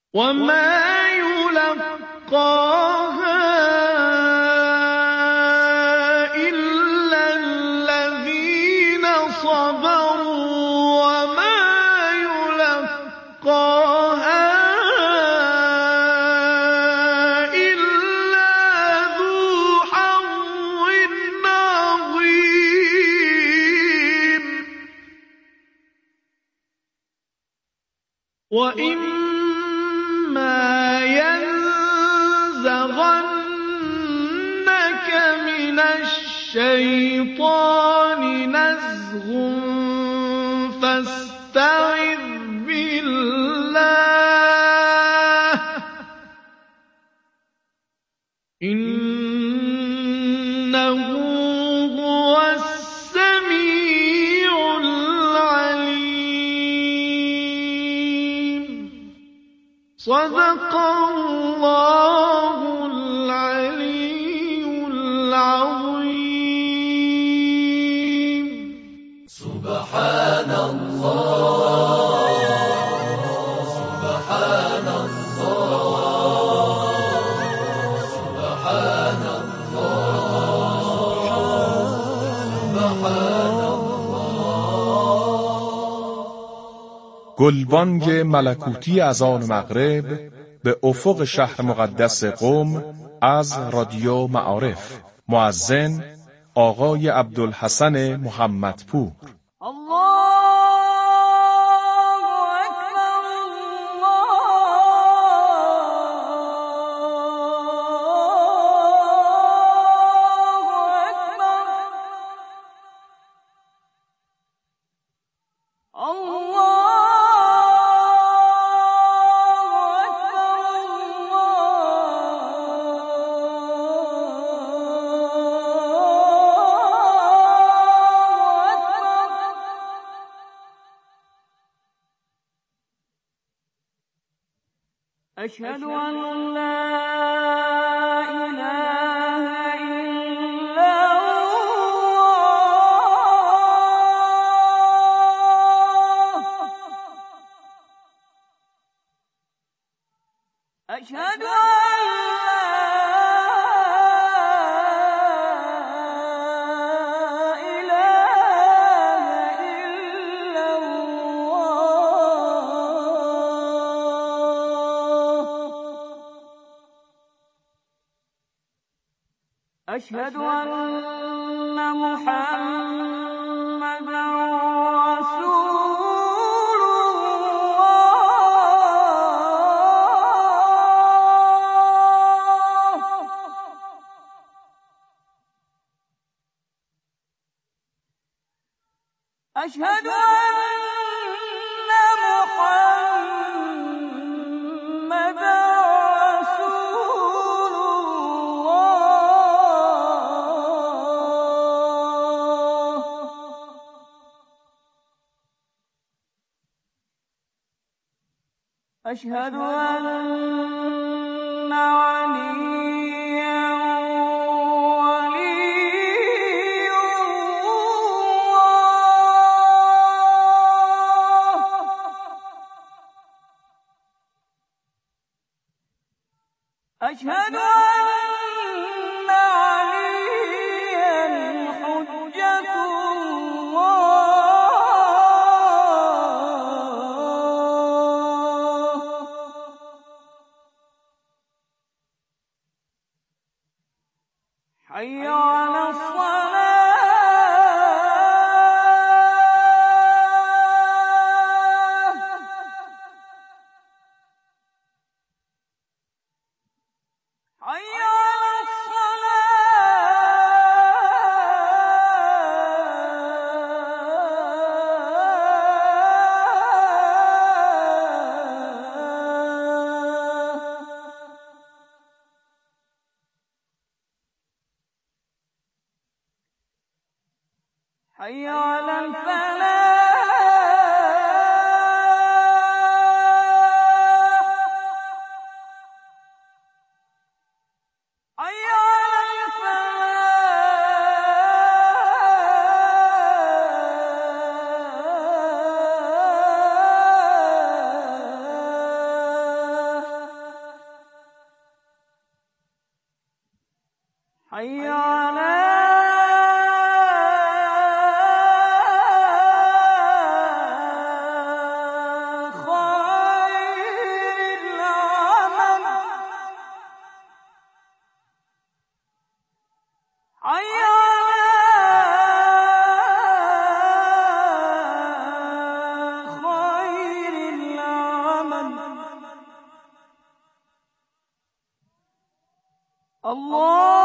وما يلقاها إلا الذين صبروا وما يلقاها إلا ذو حظ عظيم وإما ينزغنك من الشيطان نزغ فاستعذ بالله إنه هو السميع العليم. صدق الله العلي العظيم. سبحان الله سبحان الله سبحان الله سبحان الله. گلبانگ ملکوتی اذان مغرب به افق شهر مقدس قم از رادیو معارف. مؤذن آقای عبدالحسن محمدپور. أشهد أن لا إله إلا الله. أشهد أن أشهد أن محمدا رسول الله. أشهد أن محمدا أشهد أن عليا ولي الله. أشهد أن عليا حجة حي على الصلاة. حي على حي على الفلاح. حي على الفلاح. حي على خير العمل حي على خير العمل الله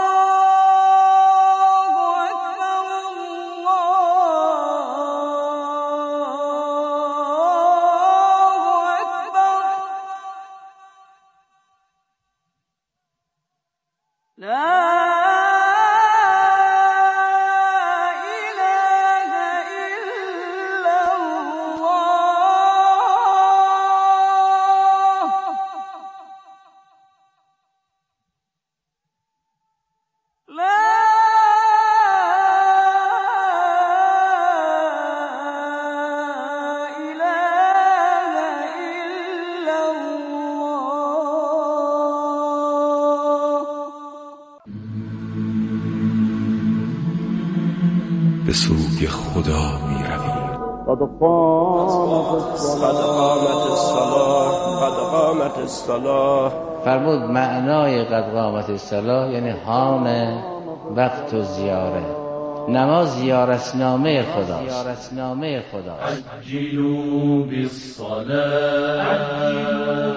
به سوی خدا می رویم. قد قامت الصلاة. فرمود معنای قد قامت الصلاة یعنی حان وقت و زیاره. نماز زیارتنامه خداست. عجلوا بالصلاة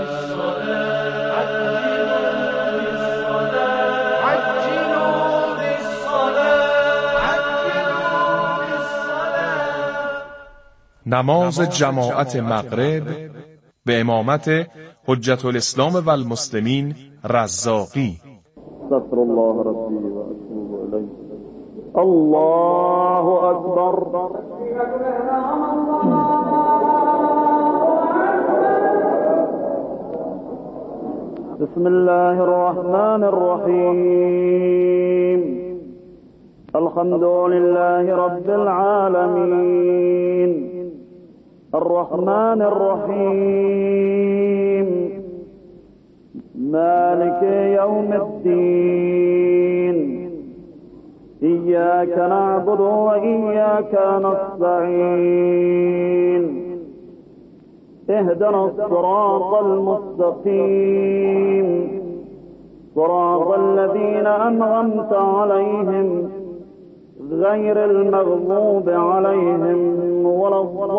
نماز جماعت مغرب به امامت حجت الاسلام و المسلمین رزاقی. استغفر الله ربي واتوب اليه. الله اكبر. بسم الله الرحمن الرحيم. الحمد لله رب العالمين الرحمن الرحيم مالك يوم الدين إياك نعبد وإياك نستعين اهدنا الصراط المستقيم صراط الذين أنعمت عليهم غير المغضوب عليهم ولا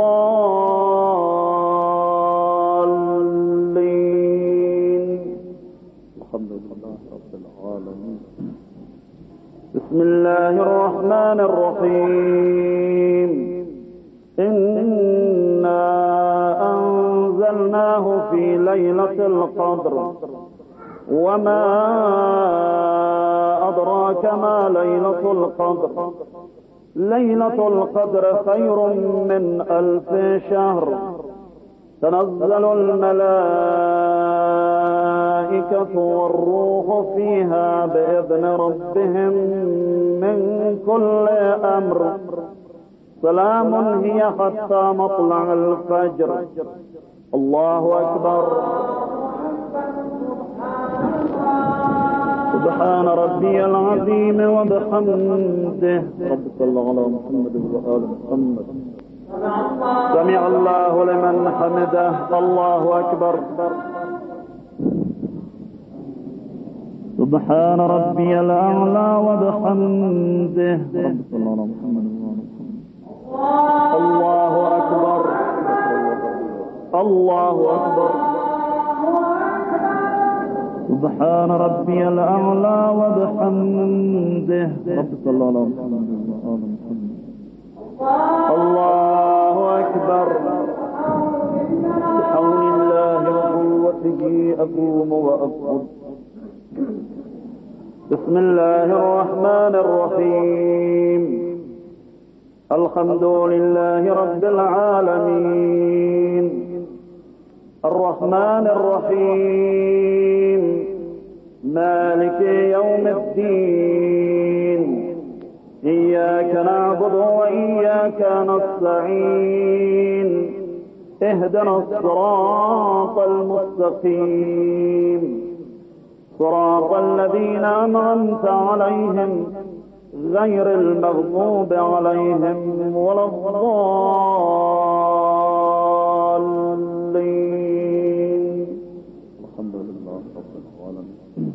الضالين. الحمد لله رب العالمين. بسم الله الرحمن الرحيم. إنا أنزلناه في ليلة القدر وما أدراك ما ليلة القدر. ليلة القدر خير من 1000 شهر. تنزل الملائكة والروح فيها بإذن ربهم من كل أمر. سلام هي حتى مطلع الفجر. الله أكبر. سبحان ربي العظيم وبحمده. رب صل على محمد وآل محمد. سمع الله لمن حمده. الله أكبر. سبحان ربي الأعلى وبحمده. رب صل على محمد وآل محمد. الله أكبر. الله أكبر. سبحان ربي الأعلى وبحمده. رب صل على محمد وآل محمد. الله أكبر. بحول الله وقوته أقوم وأقعد. بسم الله الرحمن الرحيم. الحمد لله رب العالمين الرحمن الرحيم مالك يوم الدين إياك نعبد وإياك نستعين اهدنا الصراط المستقيم صراط الذين أنعمت عليهم غير المغضوب عليهم ولا الضالين. الحمد لله رب العالمين.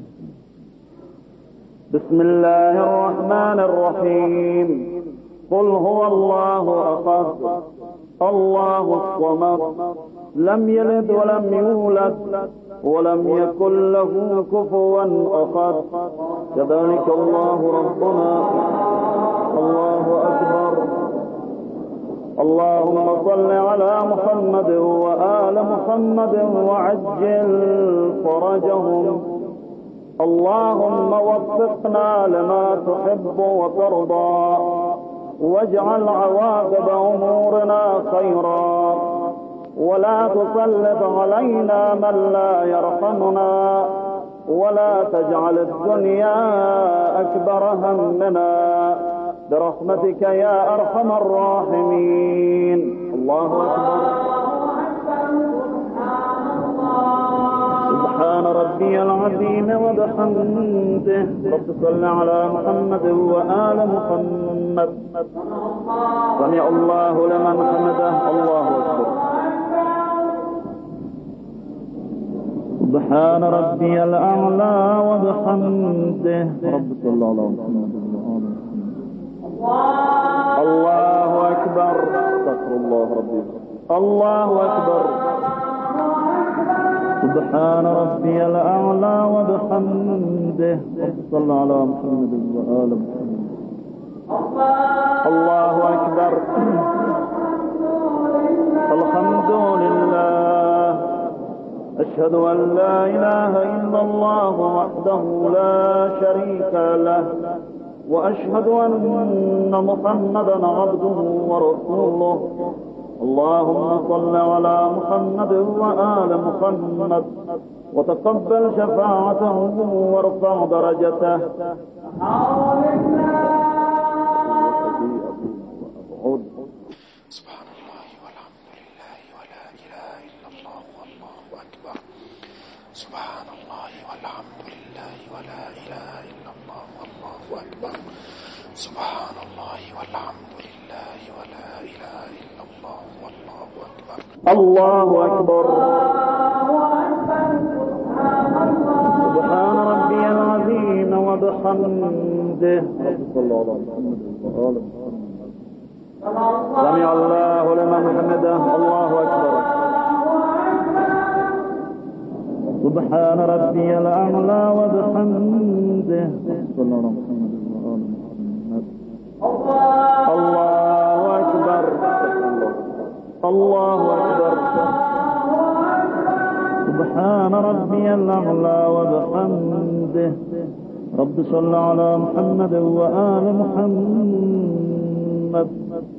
بسم الله الرحمن الرحيم. قل هو الله أحد الله الصمد لم يلد ولم يولد ولم يكن له كفوا أحد. كذلك الله ربنا. الله أكبر. اللهم صل على محمد وآل محمد وعجل فرجهم. اللهم وفقنا لما تحب وترضى واجعل عواقب أمورنا خيرا ولا تسلط علينا من لا يرحمنا ولا تجعل الدنيا أكبر همنا برحمتك يا أرحم الراحمين. الله أكبر. سبحان ربي العظيم وبحمده. رب صل على محمد وآل محمد. سمع الله لمن حمده. الله أكبر. سبحان ربي الأعلى وبحمده. رب صل على محمد وآل محمد. الله أكبر. استغفر الله ربي. الله أكبر. سبحان ربي الأعلى وبحمده. صلى على محمد وآل محمد. الله أكبر. الحمد لله. أشهد أن لا إله إلا الله وحده لا شريك له وأشهد أن محمدا عبده ورسوله. اللهم صل على محمد وآل محمد وتقبل شفاعته وارفع درجته. سبحان الله والحمد لله ولا إله إلا الله والله أكبر. سبحان الله والحمد لله ولا إله إلا الله والله أكبر. سبحان الله والحمد لله ولا إله إلا الله والله أكبر. الله أكبر. سبحان ربي العظيم وبحمده. صلى الله عليه وسلم. سمع الله لمن حمده. الله أكبر. سبحان ربي الأعلى وبحمده. صلى الله عليه وسلم. الله أكبر. الله أكبر. سبحان ربي الأعلى وبحمده. رب صل على محمد وآل محمد.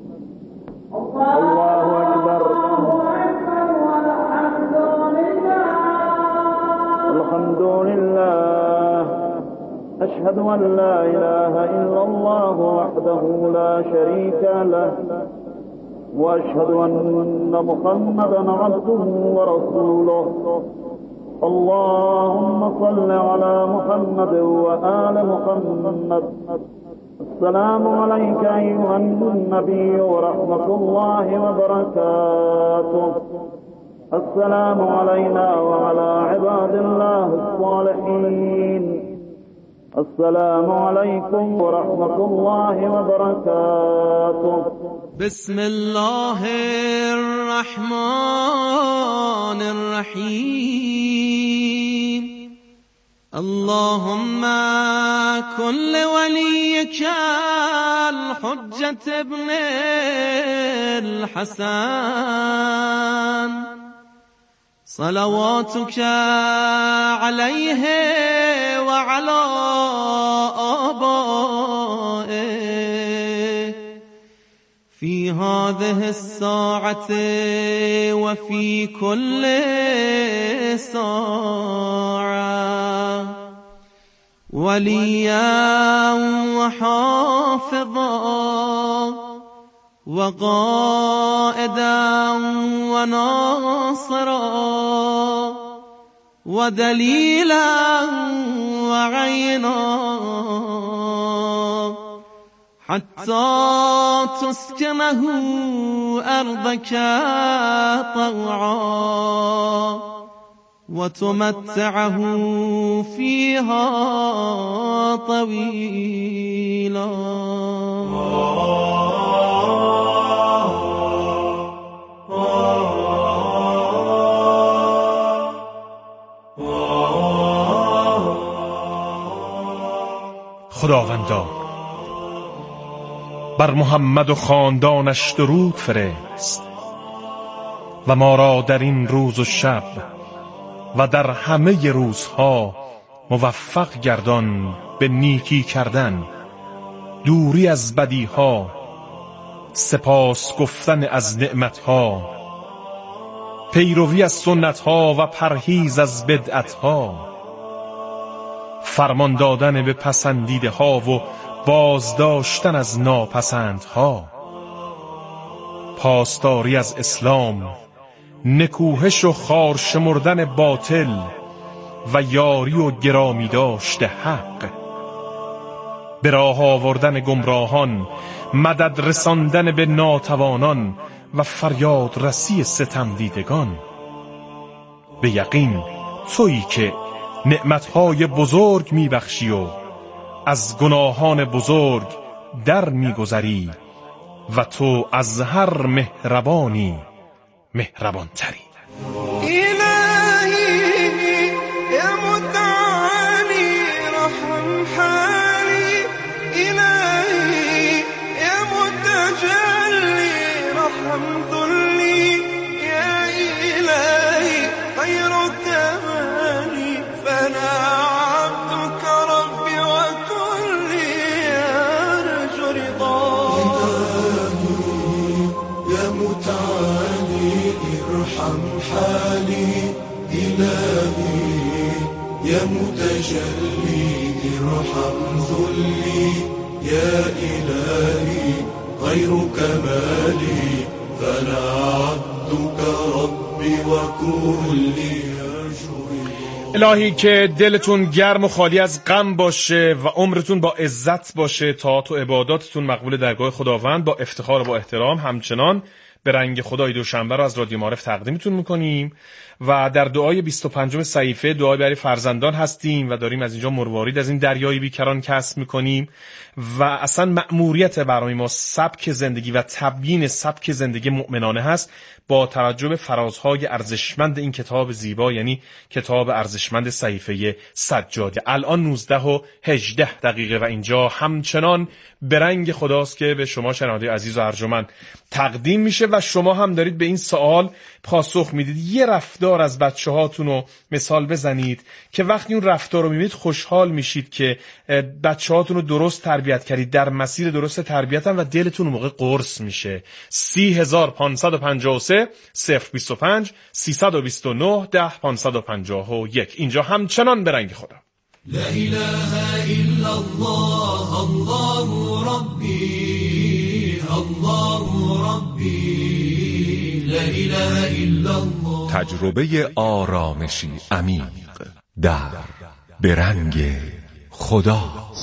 الله أكبر. الحمد لله. أشهد أن لا إله إلا الله وحده لا شريك له وأشهد أن محمدا عبده ورسوله. اللهم صل على محمد وآل محمد. السلام عليك أيها النبي ورحمة الله وبركاته. السلام علينا وعلى عباد الله الصالحين. السلام عليكم ورحمة الله وبركاته. بسم الله الرحمن الرحيم. اللهم كن لوليك الحجة ابن الحسن صلواتك عليه وعلى آبائه في هذه الساعة وفي كل ساعة وليا وحافظا وقائدا وناصرا ودليلا وعينا حتى تسكنه أرضك طوعا وتمتعه فيها طويلا. خداوندا بر محمد و خاندانش درود فرست و ما را در این روز و شب و در همه روزها موفق گردان به نیکی کردن، دوری از بدیها، سپاس گفتن از نعمتها، پیروی از سنتها و پرهیز از بدعتها، فرمان دادن به پسندیده ها و بازداشتن از ناپسندها، پاسداری از اسلام، نکوهش و خار شمردن باطل و یاری و گرامی داشت حق، به راه آوردن گمراهان، مدد رساندن به ناتوانان و فریاد رسی ستم دیدگان. به یقین تویی که نعمتهای بزرگ میبخشی و از گناهان بزرگ در میگذری و تو از هر مهربانی مهربان تری. إلهي يا متعالي رحم حالي، إلهي يا متجلي رحم ذلي، يا إلهي خيرك مالي فأنا عبدك ربي وكلي أرجو رضاك. يا متعالي ارحم حالي، إلهي يا متجلي ارحم ذلي، يا إلهي غيرك مالي فأنا عبدك ربي وكلي أرجو. الهی که دلتون گرم و خالی از غم باشه و عمرتون با عزت باشه، طاعت و عباداتتون مقبول درگاه خداوند با افتخار و با احترام. همچنان به رنگ خدای دوشنبه رو از رادیو معارف تقدیمتون میکنیم و در دعای 25 صحیفه دعای برای فرزندان هستیم و داریم از اینجا مروارید از این دریای بیکران کسب میکنیم و اصلا مأموریت برنامه ما سبک زندگی و تبیین سبک زندگی مؤمنانه هست با توجه به فرازهای ارزشمند این کتاب زیبا، یعنی کتاب ارزشمند صحیفه سجاده. الان 19:18 و اینجا همچنان به رنگ خداست که به شما شنونده عزیز و ارجمند تقدیم میشه و شما هم دارید به این سوال پاسخ میدید. یه رفتار از بچه هاتون رو مثال بزنید که وقتی اون رفتار رو میبینید خوشحال میشید که بچه هاتون رو درست تربیت کردید، در مسیر درست تربیتن و دلتون اون موقع قرص میشه. 30553 025 329 10551. اینجا همچنان به رنگ خدا. لا إله إلا الله الله ربي الله ربي لا إله إلا الله. تجربه آرامشی عمیق در به رنگ خدا.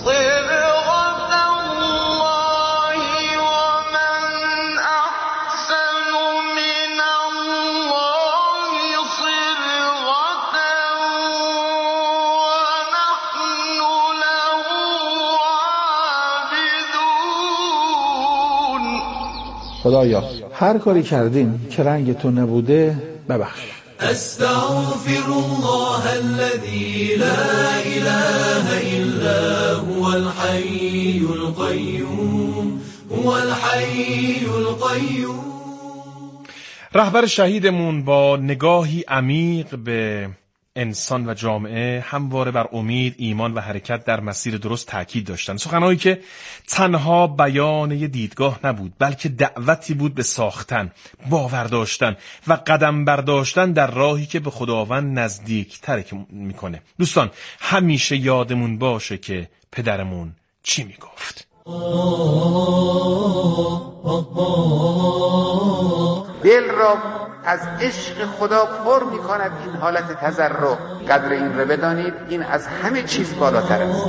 خدایا هر کاری کردیم که رنگ تو نبوده ببخش. استغفر الله الذي لا إله إلا هو الحي القيوم هو الحي القيوم. رهبر شهیدمون با نگاهی عمیق به انسان و جامعه همواره بر امید، ایمان و حرکت در مسیر درست تاکید داشتند. سخنهایی که تنها بیان یه دیدگاه نبود، بلکه دعوتی بود به ساختن، باور داشتن و قدم برداشتن در راهی که به خداوند نزدیک‌تر میکنه. دوستان همیشه یادمون باشه که پدرمون چی میگفت. دل را از عشق خدا پر می‌کند این حالت تضرع. قدر این رو بدانید، این از همه چیز بالاتر است.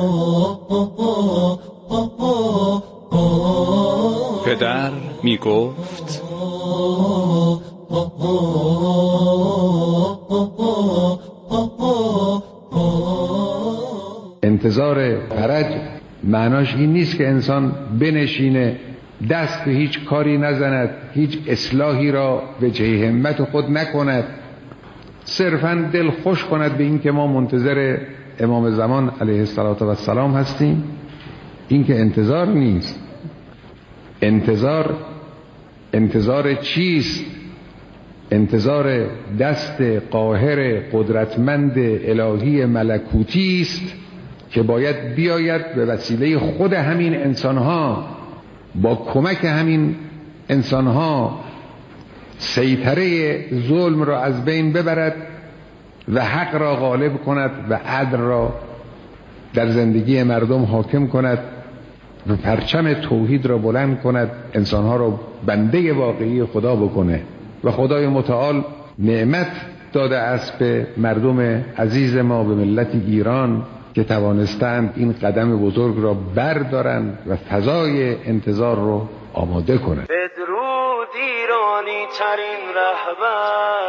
پدر میگفت انتظار فرج معناش این نیست که انسان بنشینه، دست به هیچ کاری نزند، هیچ اصلاحی را به جه همت خود نکند، صرفاً دل خوش کند به این که ما منتظر امام زمان علیه السلام هستیم. این که انتظار نیست. انتظار چیست؟ انتظار دست قاهر قدرتمند الهی ملکوتی است که باید بیاید به وسیله خود همین انسانها، با کمک همین انسانها سیطره ظلم را از بین ببرد و حق را غالب کند و عدل را در زندگی مردم حاکم کند و پرچم توحید را بلند کند، انسانها را بنده واقعی خدا بکنه. و خدای متعال نعمت داده است به مردم عزیز ما، به ملت ایران، که توانستند این قدم بزرگ را بردارند و فضای انتظار رو آماده کنند. بدرود ایرانی ترین رهبر،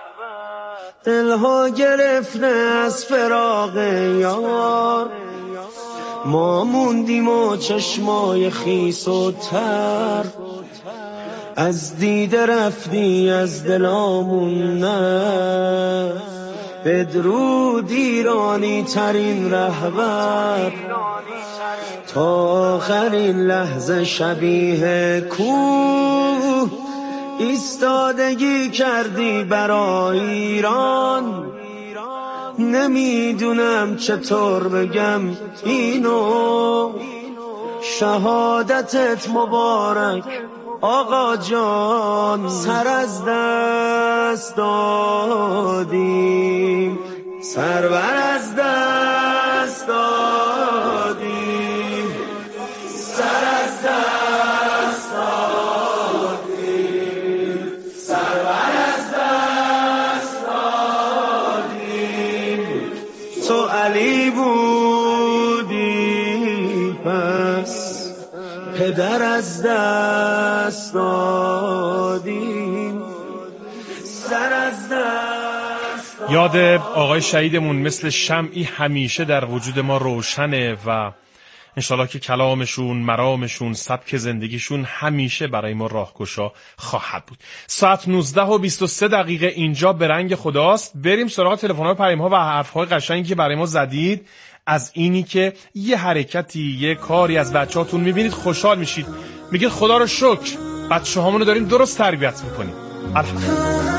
دلها گرفته از فراق یار، ما موندیم و چشمای خیس و تر، از دیده رفتی از دلامون نه. بدرود ایرانی ترین رهبر، تا آخرین لحظه شبیه کوه ایستادگی کردی برای ایران. نمیدونم چطور بگم اینو، شهادتت مبارک آقا جان، سر از دست دادیم، سرور از دست دادیم، سر از دست دادیم، سرور از دست دادیم. تو علی بودی پس پدر از دست دادیم، سر از دست. یاد آقای شهیدمون مثل شمعی همیشه در وجود ما روشنه و انشالله که کلامشون، مرامشون، سبک زندگیشون همیشه برای ما راهگشا خواهد بود. ساعت 19:23 اینجا به رنگ خداست. بریم سراغ تلفن‌ها و پیام‌ها و حرف‌های قشنگی که برای ما زدید. از اینی که یه حرکتی، یه کاری از بچه‌هاتون می‌بینید خوشحال میشید، میگید خدا رو شکر بچه‌هامونو داریم درست تربیت می‌کنیم. الحمدلله.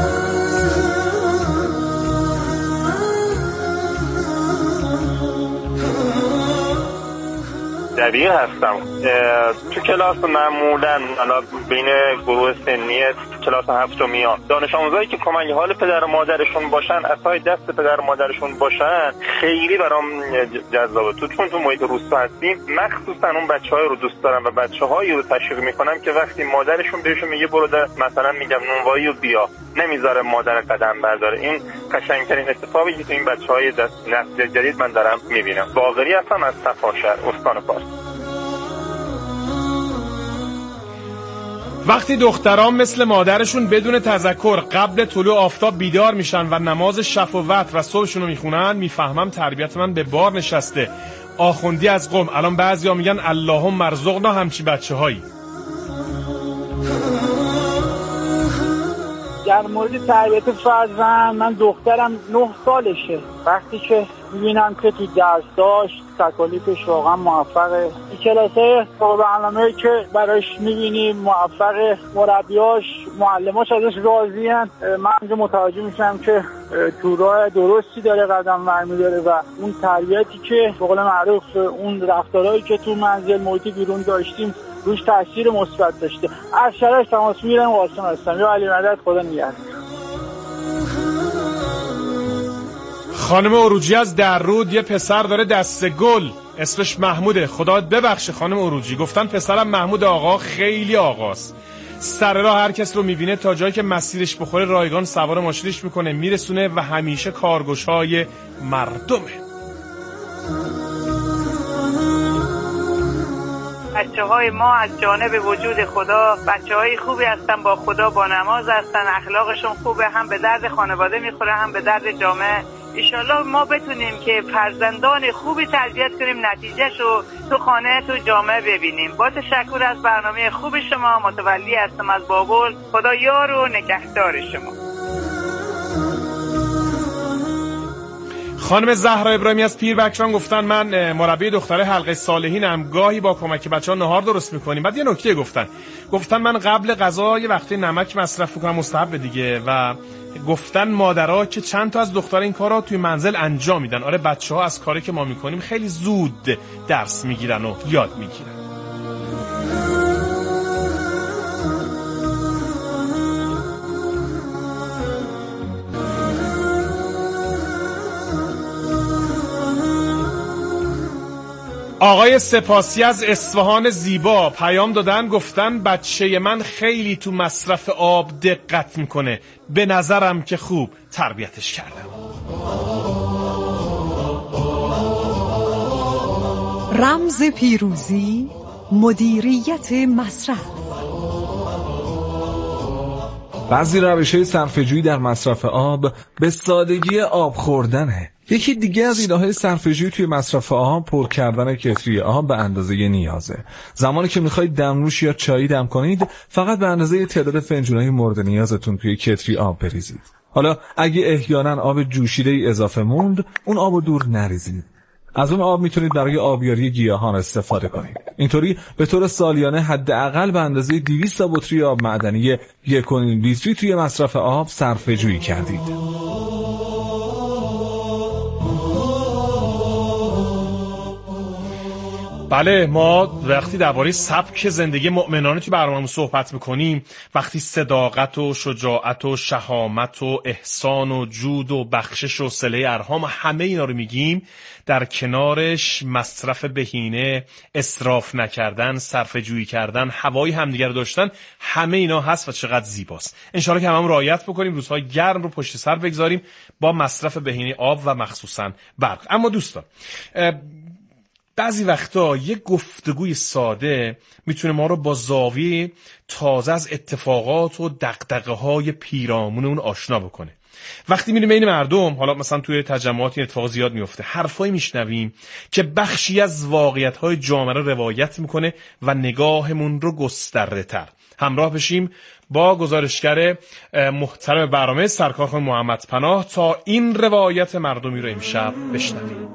دبیر هستم. تو کلاس معمولا بین گروه سنی کلاس هفتمی دانش آموزایی که کمک حال پدر و مادرشون باشن، اسای دست پدر و مادرشون باشن، خیلی برام جذابه. چون تو محیط روستا هستیم، مخصوصا اون بچهای رو دوست دارم و بچه‌هایی رو تشویق میکنم که وقتی مادرشون بهشون میگه برو مثلا میگم نونوایی و بیا، نمیذاره مادر قدم برداره. این قشنگترین اتفاقی که تو این بچهای نسل جدید من دارم میبینم. باقری هستم از صفاشهر، استان فارس. وقتی دختران مثل مادرشون بدون تذکر قبل طلوع آفتاب بیدار میشن و نماز شف و وتر و صبحشون رو میخونن، میفهمم تربیت من به بار نشسته. آخوندی از قم. الان بعضیا میگن اللهم ارزقنا همچی بچه‌هایی. در مورد تربیت فرزند، من دخترم 9 سالشه. وقتی که میبینم که تو درساش تکالیفش واقعا موفقه، این کلاسای برنامه‌ای که براش میبینیم موفقه، مربیاش، معلماش ازش راضی‌ان، من اینجا متوجه میشم که تو راه درستی داره قدم برمی‌داره و اون تربیتی که به قول معروف اون رفتارهایی که تو منزل محیط بیرون داشتیم روش تاثیر مثبت داشته. از شرایط تماس میگیرم و قاسم هستم. یا علی مدد، خدا نگهدار. خانم عروجی از دررود یه پسر داره دسته گل، اسمش محموده. خدا ببخشه خانم عروجی، گفتن پسرم محمود آقا خیلی آقاست. سر راه هر کس رو میبینه تا جایی که مسیرش بخوره رایگان سوار ماشینش میکنه میرسونه و همیشه کارگوشای مردمه. بچه‌های ما از جانب وجود خدا بچه‌های خوبی هستن، با خدا با نماز هستن، اخلاقشون خوبه، هم به درد خانواده میخوره هم به درد جامعه. انشالله ما بتونیم که فرزندان خوبی تربیت کنیم، نتیجهشو تو خانه تو جامعه ببینیم. با تشکر از برنامه خوب شما، متولی هستم از بابل. خدا یار و نگهدار شما. خانم زهرا ابراهیمی از پیربکران گفتن من مربی دختره حلقه صالحینم، گاهی با کمک بچه‌ها نهار درست می‌کنیم. بعد یه نکته گفتن من قبل غذا یه وقتی نمک مصرف می‌کنم، مستحب دیگه. و گفتن مادرها که چند تا از دخترها این کارا توی منزل انجام میدن. آره بچه‌ها از کاری که ما می‌کنیم خیلی زود درس می‌گیرن و یاد می‌گیرن. آقای سپاسی از اصفهان زیبا پیام دادن، گفتن بچه من خیلی تو مصرف آب دقت میکنه، به نظرم که خوب تربیتش کردم. رمز پیروزی مدیریت مصرف. بعضی روش‌های صرفه‌جویی در مصرف آب به سادگی آب خوردنه. یکی دیگه از ایده‌های صرفه‌جویی توی مصرف آب پر کردن کتری آب به اندازه نیازه. زمانی که می‌خواید دمنوش یا چایی دم کنید، فقط به اندازه تعداد فنجونای مورد نیازتون توی کتری آب بریزید. حالا اگه احیانا آب جوشیده‌ای اضافه موند، اون آبو دور نریزید. از اون آب میتونید برای آبیاری گیاهان استفاده کنید. اینطوری به طور سالیانه حداقل به اندازه 200 تا بطری آب معدنی 1.5 لیتری توی مصرف آب صرفه‌جویی کردید. بله، ما وقتی درباره سبک زندگی مؤمنانه توی برنامه‌مون صحبت میکنیم، وقتی صداقت و شجاعت و شهامت و احسان و جود و بخشش و صله ارحام و همه اینا رو میگیم، در کنارش مصرف بهینه، اسراف نکردن، صرفه‌جویی کردن، هوای همدیگر رو داشتن، همه اینا هست و چقدر زیباست. انشالله که هممون رعایت بکنیم، روزهای گرم رو پشت سر بگذاریم با مصرف بهینه آب و مخصوصا برق. اما دوستان، بعضی وقتا یک گفتگوی ساده میتونه ما رو با زاویه تازه از اتفاقات و دغدغه‌های پیرامون اون آشنا بکنه. وقتی میریم بین مردم، حالا مثلا توی تجمعات این اتفاق زیاد میفته، حرفایی میشنویم که بخشی از واقعیت‌های جامعه رو روایت میکنه و نگاهمون رو گسترده‌تر. همراه بشیم با گزارشگر محترم برنامه سرکار خانم محمد پناه تا این روایت مردمی رو امشب بشنویم.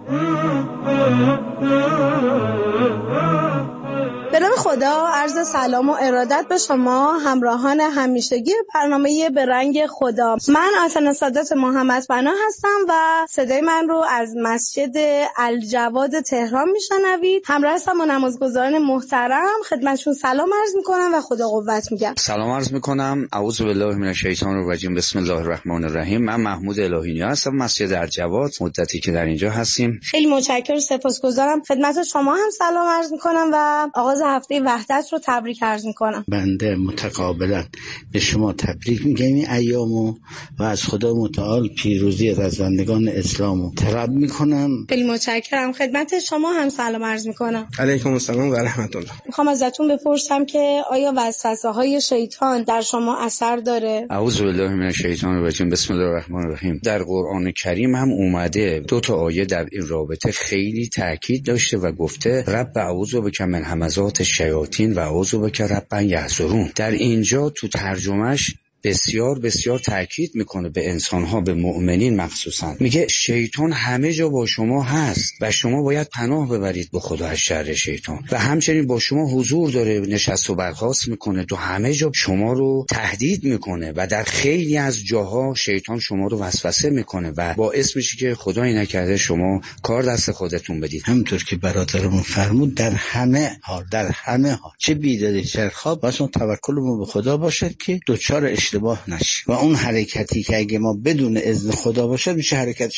به نام خدا، عرض سلام و ارادت به شما همراهان همیشگی برنامه به رنگ خدا. من آتنا سادات محمد پناه هستم و صدای من رو از مسجد الجواد تهران میشنوید. همراه هستم با نمازگزاران محترم، خدمتشون سلام عرض میکنم و خدا قوت میگم. سلام عرض میکنم. اعوذ بالله من الشیطان الرجیم. بسم الله الرحمن الرحیم. من محمود الهی هستم، مسجد الجواد، مدتی که در اینجا هستیم. خیلی متشکرم، سپاسگزارم. خدمت شما هم سلام عرض میکنم و آغاز هفته وحدت رو تبریک عرض میکنم. بنده متقابلا به شما تبریک میگم این ایامو و از خدا متعال پیروزی از بندگان اسلامو طلب میکنم. خیلی متشکرم. خدمت شما هم سلام عرض میکنم. علیکم السلام و رحمت الله. میخوام ازتون بپرسم که آیا وسوسه های شیطان در شما اثر داره؟ اعوذ بالله من الشیطان الرجیم. بسم الله الرحمن الرحیم. در قرآن کریم هم اومده 2 آیه در این رابطه خیلی تاکید داشته و گفته رب اعوذ بک من همزات الشیاطین و اعوذ بک رب یحضرون. در اینجا تو ترجمهش بسیار بسیار تاکید میکنه به انسانها، به مؤمنین مخصوصا. میگه شیطان همه جا با شما هست و شما باید پناه ببرید به خدا از شر شیطان و همچنین با شما حضور داره، نشست و برخاست میکنه، تو همه جا شما رو تهدید میکنه و در خیلی از جاها شیطان شما رو وسوسه میکنه و باعث میشه که خدایی نکرده شما کار دست خودتون بدید. همونطور که برادرمون فرمود در همه حال چه بیداری چه خواب واسه توکلمون به خدا باشد که دوچار اشتباه نشیم و اون حرکتی که اگه ما بدون اذن خدا باشه میشه حرکت